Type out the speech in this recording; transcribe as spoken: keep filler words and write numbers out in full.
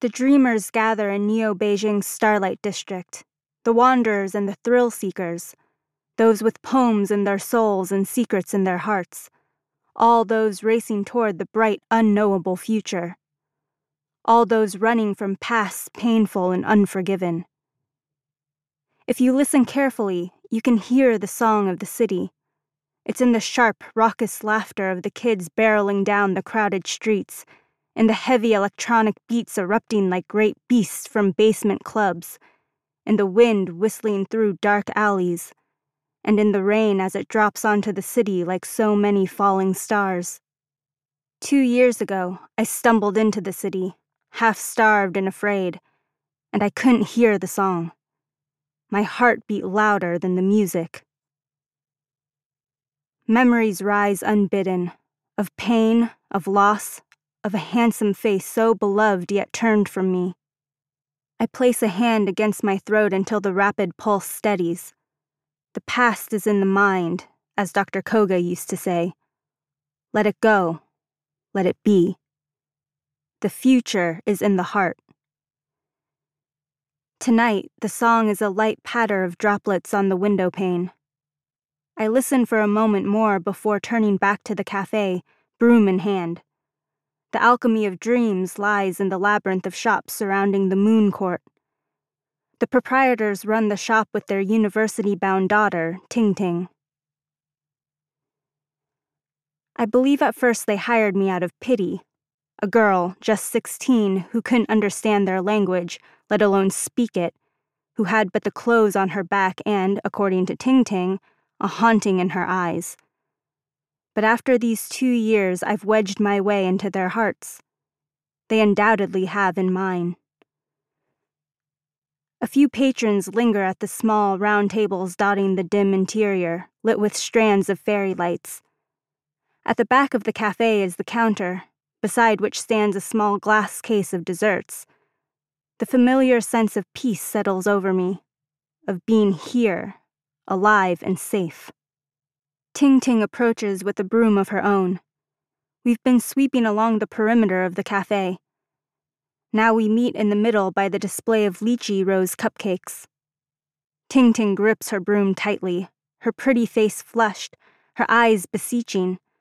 The dreamers gather in Neo-Beijing's Starlight District, the wanderers and the thrill-seekers, those with poems in their souls and secrets in their hearts, all those racing toward the bright, unknowable future, all those running from pasts painful and unforgiven. If you listen carefully, you can hear the song of the city. It's in the sharp, raucous laughter of the kids barreling down the crowded streets, in the heavy electronic beats erupting like great beasts from basement clubs, in the wind whistling through dark alleys, and in the rain as it drops onto the city like so many falling stars. Two years ago, I stumbled into the city, half-starved and afraid, and I couldn't hear the song. My heart beat louder than the music. Memories rise unbidden, of pain, of loss, of a handsome face so beloved yet turned from me. I place a hand against my throat until the rapid pulse steadies. The past is in the mind, as Doctor Koga used to say. Let it go. Let it be. The future is in the heart. Tonight, the song is a light patter of droplets on the window pane. I listen for a moment more before turning back to the cafe, broom in hand. The alchemy of dreams lies in the labyrinth of shops surrounding the Moon Court. The proprietors run the shop with their university-bound daughter, Ting Ting. I believe at first they hired me out of pity. A girl, just sixteen, who couldn't understand their language, let alone speak it, who had but the clothes on her back and, according to Ting Ting, a haunting in her eyes. But after these two years, I've wedged my way into their hearts. They undoubtedly have in mine. A few patrons linger at the small, round tables dotting the dim interior, lit with strands of fairy lights. At the back of the cafe is the counter, beside which stands a small glass case of desserts. The familiar sense of peace settles over me, of being here, alive and safe. Ting Ting approaches with a broom of her own. We've been sweeping along the perimeter of the cafe. Now we meet in the middle by the display of lychee rose cupcakes. Ting Ting grips her broom tightly, her pretty face flushed, her eyes beseeching,